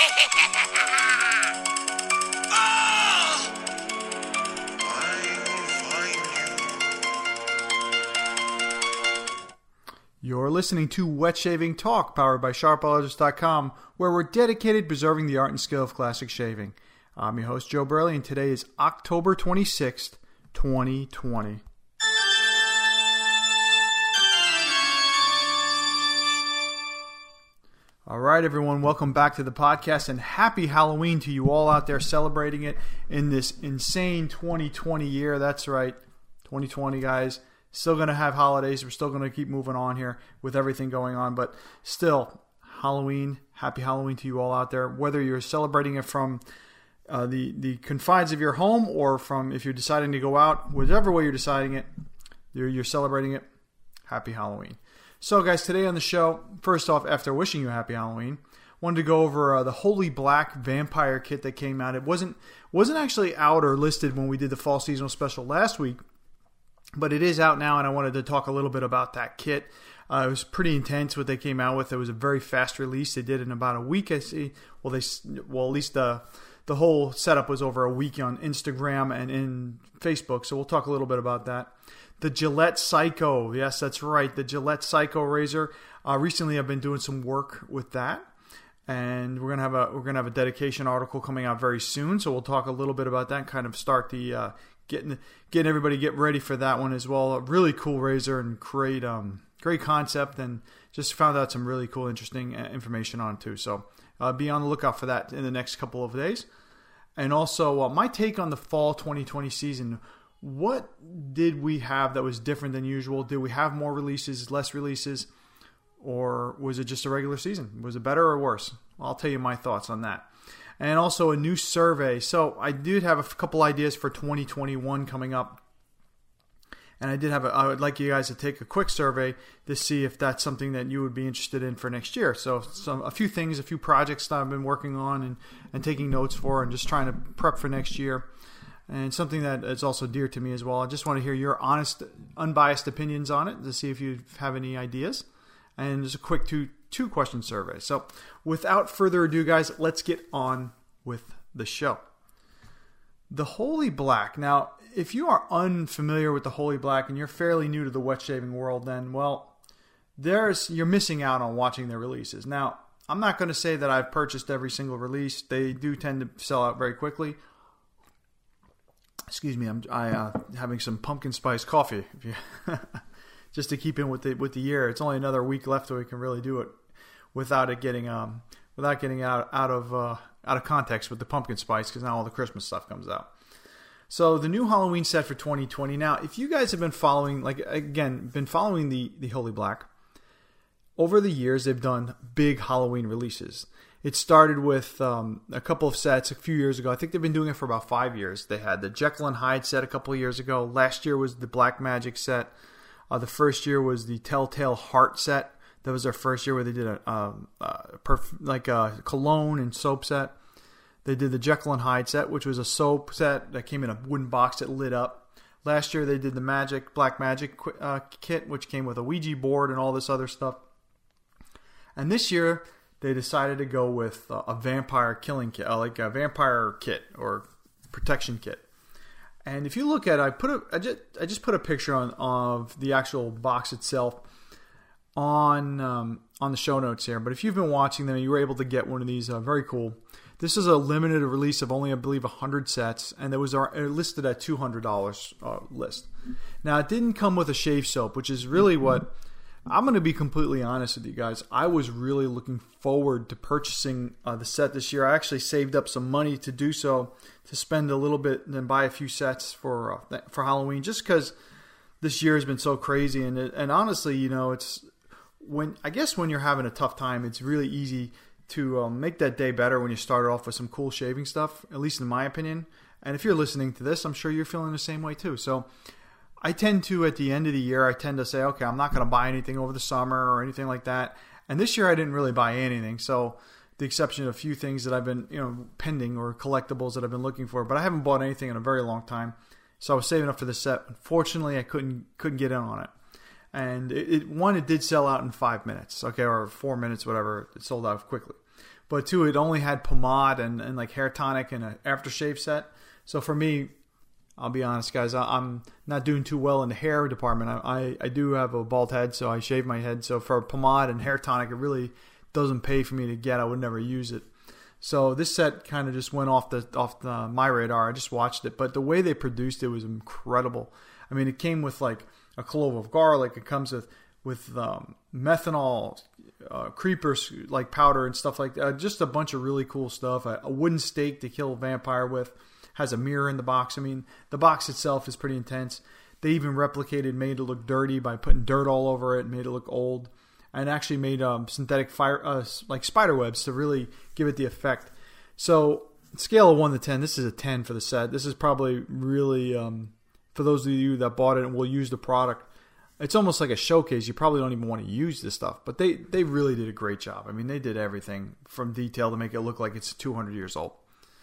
You're listening to Wet Shaving Talk, powered by SharpElders.com, where we're dedicated to preserving the art and skill of classic shaving. I'm your host, Joe Burley, and today is October 26th, 2020. All right, everyone, welcome back to the podcast, and happy Halloween to you all out there celebrating it in this insane 2020 year. That's right, 2020, guys. Still going to have holidays. We're still going to keep moving on here with everything going on. But still, Halloween, happy Halloween to you all out there. Whether you're celebrating it from the confines of your home or from if you're deciding to go out, whichever way you're deciding it, you're celebrating it, happy Halloween. So, guys, today on the show, first off, after wishing you a happy Halloween, wanted to go over the Holy Black Vampire Kit that came out. It wasn't actually out or listed when we did the fall seasonal special last week. But it is out now, and I wanted to talk a little bit about that kit. It was pretty intense what they came out with. It was a very fast release. They did it in about a week, I see. Well, at least the whole setup was over a week on Instagram and in Facebook, so we'll talk a little bit about that. The Gillette Psycho. Yes, that's right, the Gillette Psycho razor. Recently, I've been doing some work with that, and we're gonna have a dedication article coming out very soon, so we'll talk a little bit about that and kind of start the getting everybody get ready for that one as well. A really cool razor and great concept, and just found out some really cool, interesting information on it too. So be on the lookout for that in the next couple of days. And also my take on the fall 2020 season. What did we have that was different than usual? Did we have more releases, less releases, or was it just a regular season? Was it better or worse? Well, I'll tell you my thoughts on that. And also a new survey. So I did have a couple ideas for 2021 coming up. And I would like you guys to take a quick survey to see if that's something that you would be interested in for next year. So a few projects that I've been working on and taking notes for and just trying to prep for next year. And something that is also dear to me as well. I just want to hear your honest, unbiased opinions on it to see if you have any ideas. And just a quick two-question survey. So without further ado, guys, let's get on with the show. The Holy Black. Now, if you are unfamiliar with the Holy Black and you're fairly new to the wet shaving world, then, well, you're missing out on watching their releases. Now, I'm not going to say that I've purchased every single release. They do tend to sell out very quickly. Excuse me, I'm having some pumpkin spice coffee. If you just to keep in with the year. It's only another week left so we can really do it without getting out of context with the pumpkin spice, because now all the Christmas stuff comes out. So the new Halloween set for 2020. Now, if you guys have been following, the Holy Black, over the years they've done big Halloween releases. It started with a couple of sets a few years ago. I think they've been doing it for about 5 years. They had the Jekyll and Hyde set a couple of years ago. Last year was the Black Magic set. The first year was the Telltale Heart set. That was their first year where they did a cologne and soap set. They did the Jekyll and Hyde set, which was a soap set that came in a wooden box that lit up. Last year they did the Black Magic kit, which came with a Ouija board and all this other stuff. And this year they decided to go with a vampire killing kit, like a vampire kit or protection kit. And if you look at it, I just put a picture of the actual box itself on the show notes here. But if you've been watching them, you were able to get one of these. Very cool. This is a limited release of only, I believe, 100 sets, and it was listed at $200 list. Now, it didn't come with a shave soap, which is really what I'm going to be completely honest with you guys. I was really looking forward to purchasing the set this year. I actually saved up some money to do so, to spend a little bit and then buy a few sets for Halloween, just because this year has been so crazy. And honestly, you know, it's when you're having a tough time, it's really easy to make that day better when you start off with some cool shaving stuff, at least in my opinion. And if you're listening to this, I'm sure you're feeling the same way too. So I tend to, at the end of the year, say, okay, I'm not going to buy anything over the summer or anything like that. And this year I didn't really buy anything. So the exception of a few things that I've been, pending, or collectibles that I've been looking for, but I haven't bought anything in a very long time. So I was saving up for the set. Unfortunately, I couldn't get in on it. And it did sell out in 5 minutes, okay, or 4 minutes, whatever. It sold out quickly. but two, it only had pomade and like hair tonic and an aftershave set. So for me, I'll be honest, guys, I'm not doing too well in the hair department. I do have a bald head, so I shave my head. So for pomade and hair tonic, it really doesn't pay for me to get. I would never use it. So this set kind of just went off my radar. I just watched it, but the way they produced it was incredible. I mean, it came with like a clove of garlic. It comes with methanol, creepers like powder and stuff like that. Just a bunch of really cool stuff. A wooden stake to kill a vampire with. Has a mirror in the box. I mean, the box itself is pretty intense. They even made it look dirty by putting dirt all over it, made it look old, and actually made synthetic like spider webs to really give it the effect. So, scale of 1 to 10, this is a 10 for the set. This is probably really, for those of you that bought it and will use the product, it's almost like a showcase. You probably don't even want to use this stuff, but they really did a great job. I mean, they did everything from detail to make it look like it's 200 years old.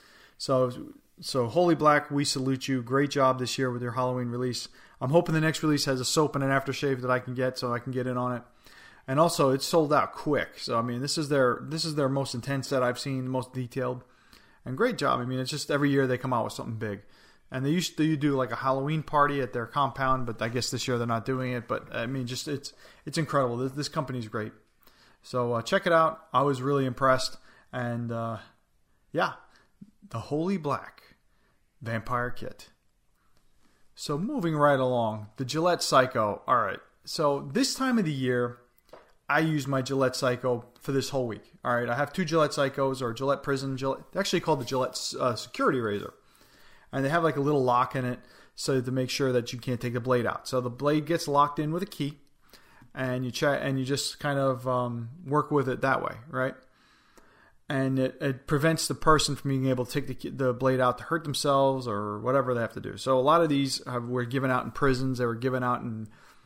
So Holy Black, we salute you. Great job this year with your Halloween release. I'm hoping the next release has a soap and an aftershave that I can get so I can get in on it. And also, it's sold out quick. So I mean, this is their most intense set I've seen, most detailed, and great job. I mean, it's just every year they come out with something big. And they used to do like a Halloween party at their compound, but I guess this year they're not doing it. But I mean, just it's incredible. This company's great. So check it out. I was really impressed. And yeah, the Holy Black Vampire Kit. So moving right along, the Gillette Psycho. All right. So this time of the year, I use my Gillette Psycho for this whole week. All right. I have 2 Gillette Psychos or Gillette Prism. They're actually called the Gillette Security Razor. And they have like a little lock in it so to make sure that you can't take the blade out. So the blade gets locked in with a key, and you just kind of work with it that way, right? And it prevents the person from being able to take the blade out to hurt themselves or whatever they have to do. So a lot of these were given out in prisons. They were given out in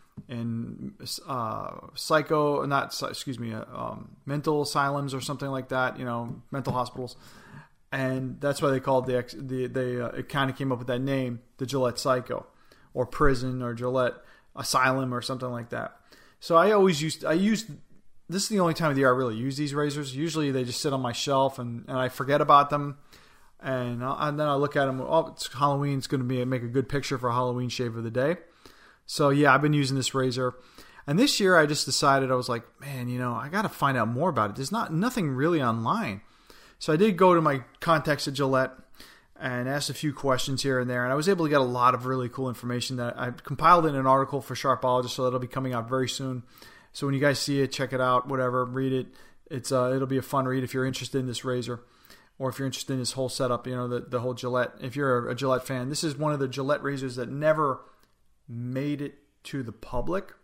mental asylums or something like that. You know, mental hospitals, and that's why they called it kind of came up with that name, the Gillette Psycho, or prison, or Gillette Asylum, or something like that. So I used. This is the only time of the year I really use these razors. Usually they just sit on my shelf and I forget about them. And then I look at them. Oh, it's Halloween. It's going to make a good picture for a Halloween shave of the day. So yeah, I've been using this razor. And this year I just decided, I was like, man, I got to find out more about it. There's nothing really online. So I did go to my contacts at Gillette and asked a few questions here and there. And I was able to get a lot of really cool information that I compiled in an article for Sharpologist, so that'll be coming out very soon. So when you guys see it, check it out, whatever, read it. It'll be a fun read if you're interested in this razor, or if you're interested in this whole setup, the whole Gillette. If you're a Gillette fan, this is one of the Gillette razors that never made it to the public.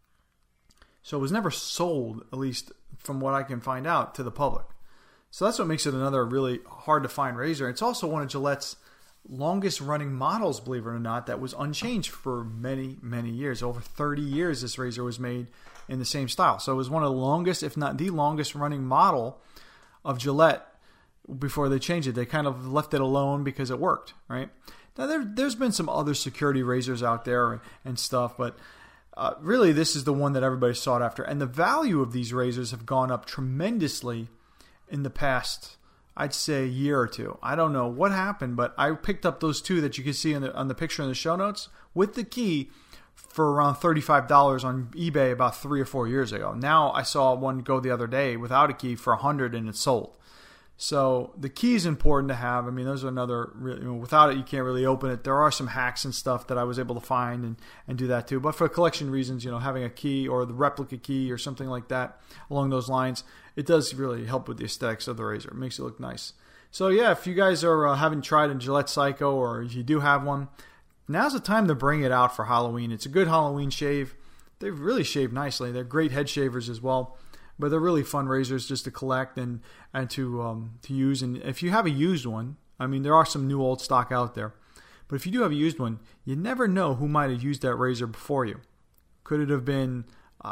So it was never sold, at least from what I can find out, to the public. So that's what makes it another really hard to find razor. It's also one of Gillette's longest running models, believe it or not, that was unchanged for many, many years. Over 30 years this razor was made in the same style. So it was one of the longest, if not the longest running model of Gillette before they changed it. They kind of left it alone because it worked, right? Now there's been some other security razors out there and stuff, but really this is the one that everybody sought after. And the value of these razors have gone up tremendously in the past, I'd say, year or two. I don't know what happened, but I picked up those 2 that you can see on the picture in the show notes with the key for around $35 on eBay about 3 or 4 years ago. Now I saw one go the other day without a key for $100 and it's sold. So the key is important to have. I mean, those are another, without it you can't really open it. There are some hacks and stuff that I was able to find and do that too. But for collection reasons, having a key or the replica key or something like that along those lines, it does really help with the aesthetics of the razor. It makes it look nice. So yeah, if you guys haven't tried a Gillette Psycho, or if you do have one, now's the time to bring it out for Halloween. It's a good Halloween shave. They really shave nicely. They're great head shavers as well. But they're really fun razors just to collect and to use. And if you have a used one, I mean, there are some new old stock out there. But if you do have a used one, you never know who might have used that razor before you. Could it have been,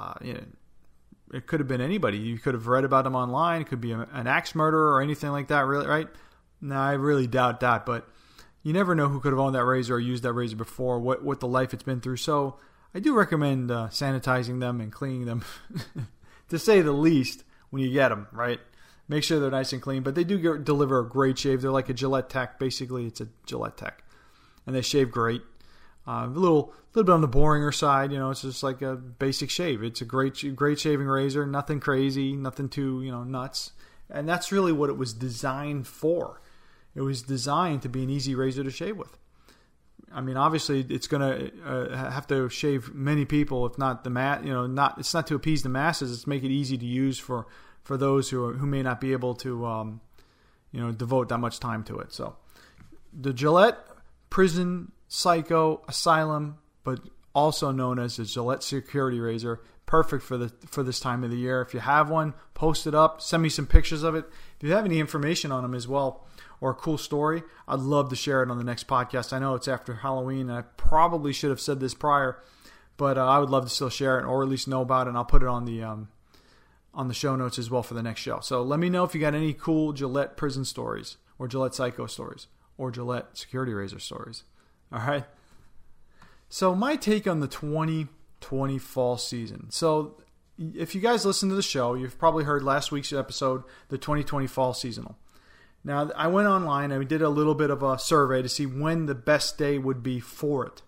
it could have been anybody. You could have read about them online. It could be an axe murderer or anything like that, really, right? No, I really doubt that. But you never know who could have owned that razor or used that razor before, what the life it's been through. So I do recommend sanitizing them and cleaning them, to say the least, when you get them, right? make sure they're nice and clean. But they do deliver a great shave. They're like a Gillette Tech. Basically, it's a Gillette Tech. And they shave great. A little bit on the boringer side. It's just like a basic shave. It's a great shaving razor. Nothing crazy. Nothing too, nuts. And that's really what it was designed for. It was designed to be an easy razor to shave with. I mean, obviously, it's going to have to shave many people, if not it's not to appease the masses. It's to make it easy to use for those who may not be able to, devote that much time to it. So, the Gillette Prison Psycho Asylum, but also known as the Gillette Security Razor, perfect for this time of the year. If you have one, post it up. Send me some pictures of it. If you have any information on them as well, or a cool story, I'd love to share it on the next podcast. I know it's after Halloween, and I probably should have said this prior, but I would love to still share it, or at least know about it, and I'll put it on the show notes as well for the next show. So let me know if you got any cool Gillette prison stories, or Gillette Psycho stories, or Gillette Security Razor stories. All right? So my take on the 2020 fall season. So if you guys listen to the show, you've probably heard last week's episode, the 2020 fall seasonal. Now, I went online and we did a little bit of a survey to see when the best day would be for it,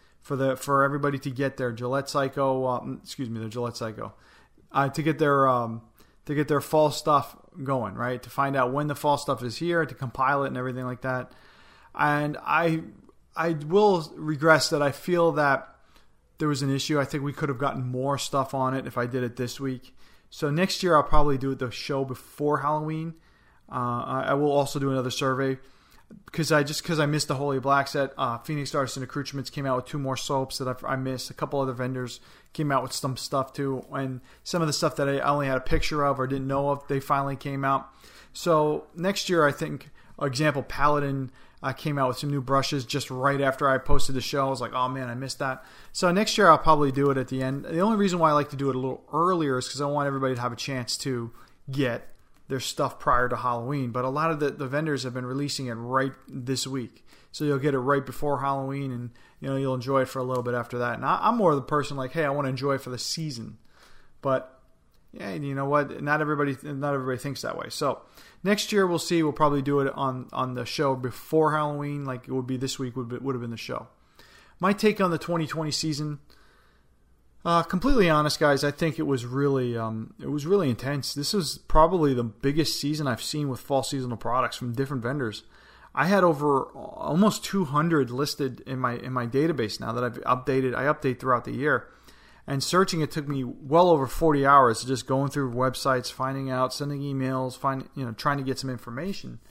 for everybody to get their Gillette Psycho, their Gillette Psycho, to get their fall stuff going, right? To find out when the fall stuff is here, to compile it and everything like that. And I will regress that I feel that there was an issue. I think we could have gotten more stuff on it if I did it this week. So next year I'll probably do the show before Halloween. I will also do another survey because I missed the Holy Black set. Phoenix Artisan Accoutrements came out with 2 more soaps that I missed. A couple other vendors came out with some stuff too, and some of the stuff that I only had a picture of or didn't know of, they finally came out. So next year, I think, example, Paladin came out with some new brushes just right after I posted the show. I was like, oh man, I missed that. So next year I'll probably do it at the end. The only reason why I like to do it a little earlier is because I want everybody to have a chance to get their stuff prior to Halloween. But a lot of the vendors have been releasing it right this week. So you'll get it right before Halloween, and you'll enjoy it for a little bit after that. And I'm more the person like, hey, I want to enjoy it for the season. But yeah, you know what? Not everybody thinks that way. So next year we'll see. We'll probably do it on the show before Halloween, like it would be this week would have been the show. My take on the 2020 season. Completely honest, guys, I think it was really intense. This was probably the biggest season I've seen with fall seasonal products from different vendors. I had over almost 200 listed in my database now that I've updated. I update throughout the year, and searching it took me well over 40 hours, just going through websites, finding out, sending emails, trying to get some information.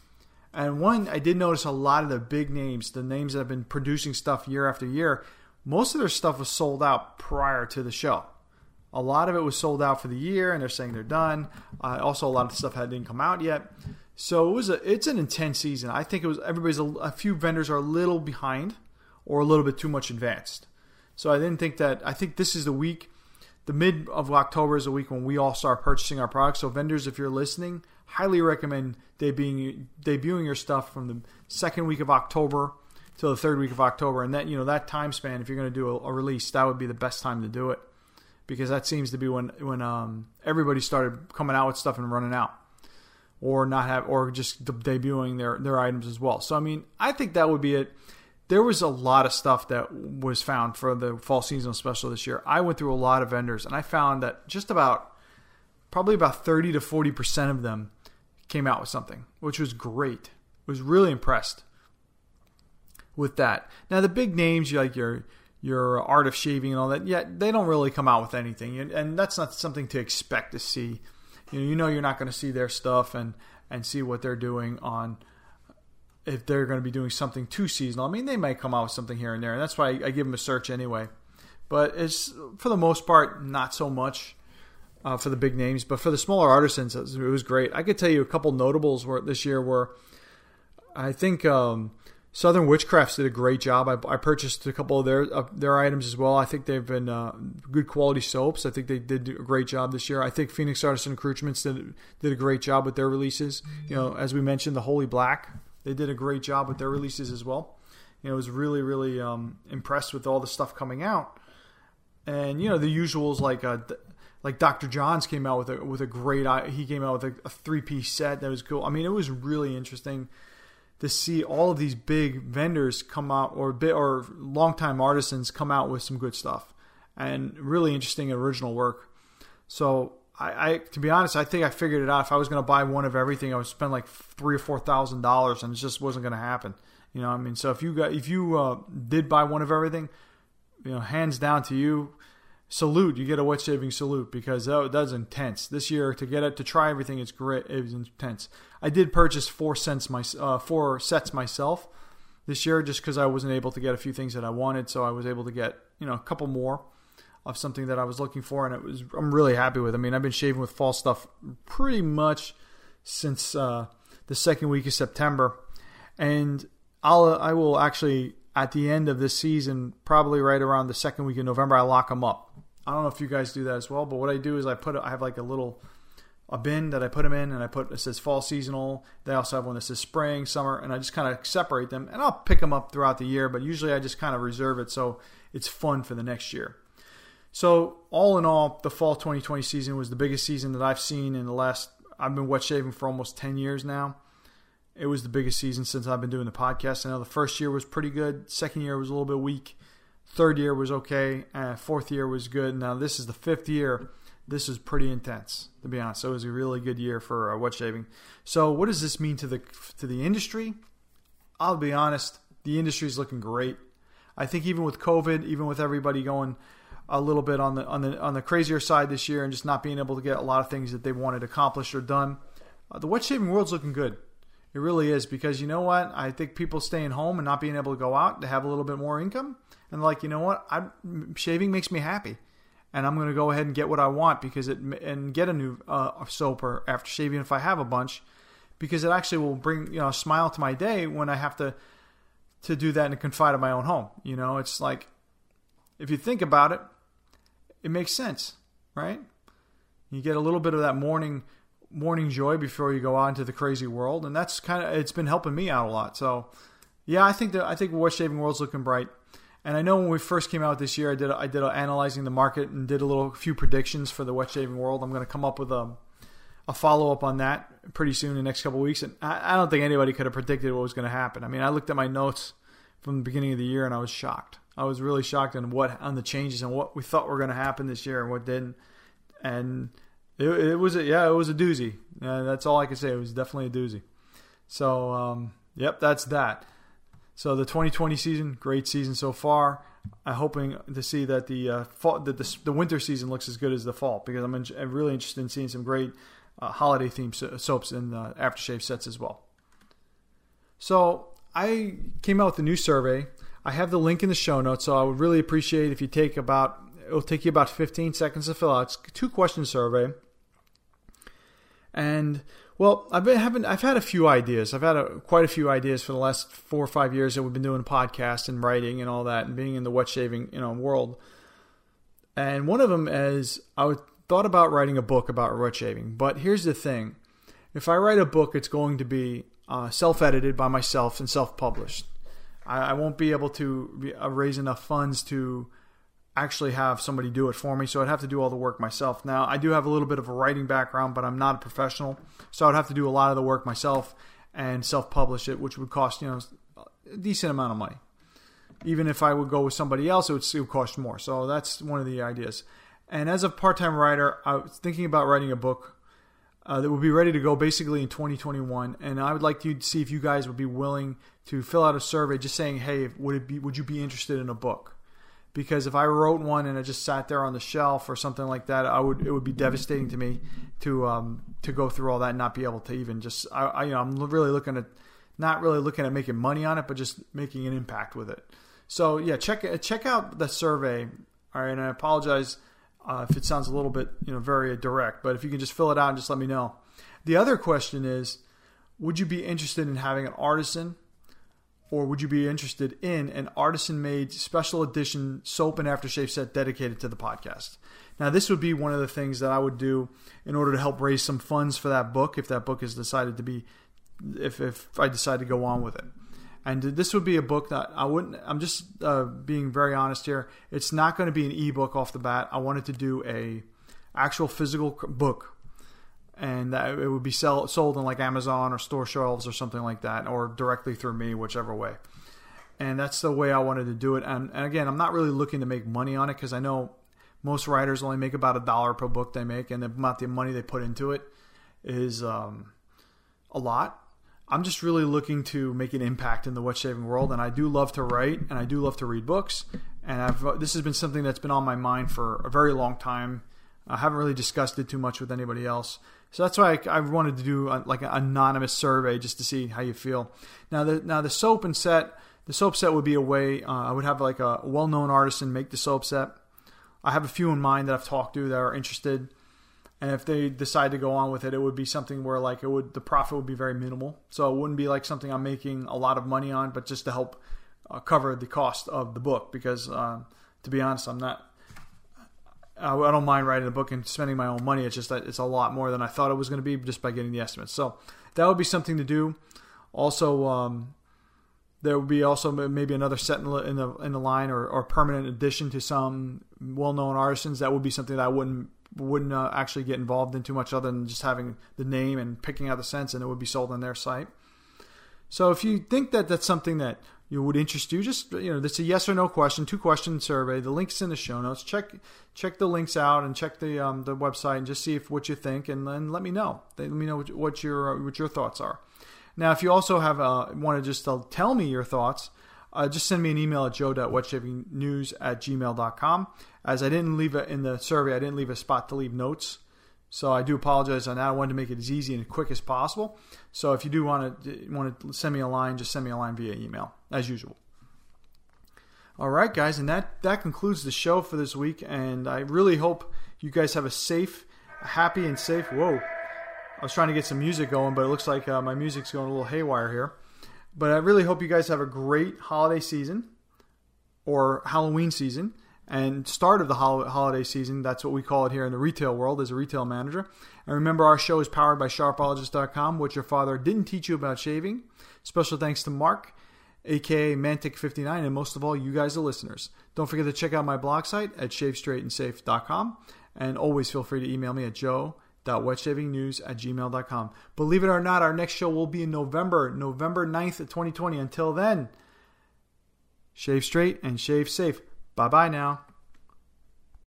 And I did notice a lot of the big names, the names that have been producing stuff year after year. Most of their stuff was sold out prior to the show. A lot of it was sold out for the year, and they're saying they're done. Also, a lot of the stuff didn't come out yet. So it's an intense season. I think a few vendors are a little behind or a little bit too much advanced. So I think this is the week, the mid of October is the week when we all start purchasing our products. So vendors, if you're listening, highly recommend debuting your stuff from the second week of October till the third week of October, and that time span, if you're going to do a release, that would be the best time to do it, because that seems to be when everybody started coming out with stuff and running out, or just debuting their items as well. So I mean, I think that would be it. There was a lot of stuff that was found for the fall seasonal special this year. I went through a lot of vendors, and I found that probably about 30 to 40% of them came out with something, which was great. I was really impressed with that. Now the big names, like your Art of Shaving and all that, yeah, they don't really come out with anything, and that's not something to expect to see. You're not going to see their stuff and see what they're doing on, if they're going to be doing something too seasonal. I mean, they might come out with something here and there, and that's why I give them a search anyway. But it's, for the most part, not so much for the big names. But for the smaller artisans, it was great. I could tell you a couple notables this year were, I think Southern Witchcrafts did a great job. I purchased a couple of their items as well. I think they've been good quality soaps. I think they did a great job this year. I think Phoenix Artisan Accoutrements did a great job with their releases. As we mentioned, the Holy Black, they did a great job with their releases as well. I was really, really impressed with all the stuff coming out. And, the usuals like Like Dr. John's came out with a great. He came out with a 3-piece set that was cool. I mean, it was really interesting to see all of these big vendors come out, or longtime artisans come out with some good stuff and really interesting original work. So I to be honest, I think I figured it out. If I was going to buy one of everything, I would spend like $3,000 or $4,000, and it just wasn't going to happen. You know what I mean? So if you did buy one of everything, you know, hands down to you. Salute, you get a wet shaving salute, because that's intense. This year to try everything, it's great. It was intense. I did purchase 4 sets myself this year, just because I wasn't able to get a few things that I wanted. So I was able to get, you know, a couple more of something that I was looking for, and I'm really happy with. I mean, I've been shaving with fall stuff pretty much since the second week of September, and I will actually, at the end of this season, probably right around the second week of November, I lock them up. I don't know if you guys do that as well, but what I do is I have like a bin that I put them in, and it says fall seasonal. They also have one that says spring, summer, and I just kind of separate them, and I'll pick them up throughout the year, but usually I just kind of reserve it so it's fun for the next year. So all in all, the fall 2020 season was the biggest season that I've seen I've been wet shaving for almost 10 years now. It was the biggest season since I've been doing the podcast. I know the first year was pretty good. Second year was a little bit weak. Third year was okay. Fourth year was good. Now this is the fifth year. This is pretty intense, to be honest. So it was a really good year for wet shaving. So what does this mean to the industry? I'll be honest. The industry is looking great. I think even with COVID, even with everybody going a little bit on the crazier side this year and just not being able to get a lot of things that they wanted accomplished or done, the wet shaving world's looking good. It really is, because you know what? I think people staying home and not being able to go out to have a little bit more income, and like, you know what? Shaving makes me happy, and I'm going to go ahead and get what I want and get a new soap or after shaving if I have a bunch, because it actually will bring, you know, a smile to my day when I have to do that and confide in my own home. You know, it's like, if you think about it, it makes sense, right? You get a little bit of that morning joy before you go out into the crazy world, and that's it's been helping me out a lot. So yeah, I think the wet shaving world's looking bright. And I know when we first came out this year, I did analyzing the market and did a few predictions for the wet shaving world. I'm going to come up with a follow up on that pretty soon in the next couple of weeks. And I don't think anybody could have predicted what was going to happen. I mean, I looked at my notes from the beginning of the year and I was shocked. I was really shocked on the changes and what we thought were going to happen this year and what didn't. And it was a doozy. That's all I can say. It was definitely a doozy. So, yep, that's that. So the 2020 season, great season so far. I'm hoping to see that the winter season looks as good as the fall, because I'm really interested in seeing some great holiday themed soaps and aftershave sets as well. So I came out with a new survey. I have the link in the show notes, so I would really appreciate if you it'll take you about 15 seconds to fill out. It's a 2-question survey. And well, I've had a few ideas. I've had quite a few ideas for the last 4 or 5 years that we've been doing podcasts and writing and all that, and being in the wet shaving world. And one of them is I thought about writing a book about wet shaving. But here's the thing: if I write a book, it's going to be self-edited by myself and self-published. I won't be able to raise enough funds to actually have somebody do it for me, so I'd have to do all the work myself. Now, I do have a little bit of a writing background, but I'm not a professional, so I'd have to do a lot of the work myself and self-publish it, which would cost a decent amount of money. Even if I would go with somebody else, it would still cost more. So that's one of the ideas. And as a part-time writer, I was thinking about writing a book that would be ready to go basically in 2021, and I would like to see if you guys would be willing to fill out a survey just saying, hey, would you be interested in a book? Because if I wrote one and it just sat there on the shelf or something like that, it would be devastating to me to go through all that and not be able to even I'm really looking at not really looking at making money on it, but just making an impact with it. So yeah, check out the survey. All right, and I apologize if it sounds a little bit very direct, but if you can just fill it out and just let me know. The other question is, would you be interested in having an artisan? Or would you be interested in an artisan-made special edition soap and aftershave set dedicated to the podcast? Now, this would be one of the things that I would do in order to help raise some funds for that book, if that book is decided to be, if I decide to go on with it. And this would be a book that I'm just being very honest here. It's not going to be an ebook off the bat. I wanted to do actual physical book. And that it would be sold on like Amazon or store shelves or something like that, or directly through me, whichever way. And that's the way I wanted to do it. And again, I'm not really looking to make money on it, because I know most writers only make about $1 per book they make, and the amount of money they put into it is a lot. I'm just really looking to make an impact in the wet shaving world, and I do love to write, and I do love to read books, and this has been something that's been on my mind for a very long time. I haven't really discussed it too much with anybody else. So that's why I wanted to do like an anonymous survey just to see how you feel. Now the soap set would be a way, I would have like a well-known artisan make the soap set. I have a few in mind that I've talked to that are interested. And if they decide to go on with it, it would be something where like the profit would be very minimal. So it wouldn't be like something I'm making a lot of money on, but just to help cover the cost of the book. Because to be honest, I don't mind writing a book and spending my own money. It's just that it's a lot more than I thought it was going to be just by getting the estimates. So that would be something to do. Also, there would be also maybe another set in the line or permanent addition to some well-known artisans. That would be something that I wouldn't actually get involved in too much, other than just having the name and picking out the cents, and it would be sold on their site. So if you think that that's something that you would interest you, just it's a yes or no question, 2-question survey. The link's in the show notes. Check the links out and check the website and just see what you think, and then let me know. Let me know what your thoughts are. Now, if you also have want to just tell me your thoughts, just send me an email at joe.wetshavingnews@gmail.com. As I didn't leave in the survey, I didn't leave a spot to leave notes. So I do apologize on that. I wanted to make it as easy and quick as possible. So if you do want to send me a line, just send me a line via email, as usual. All right, guys, and that concludes the show for this week. And I really hope you guys have a happy and safe. Whoa. I was trying to get some music going, but it looks like my music's going a little haywire here. But I really hope you guys have a great holiday season or Halloween season and start of the holiday season. That's what we call it here in the retail world as a retail manager. And remember, our show is powered by Sharpologist.com, what your father didn't teach you about shaving. Special thanks to Mark, a.k.a. Mantic59, and most of all, you guys, the listeners. Don't forget to check out my blog site at shavestraightandsafe.com. And always feel free to email me at joe.wetshavingnews@gmail.com. Believe it or not, our next show will be in November 9th of 2020. Until then, shave straight and shave safe. Bye-bye now.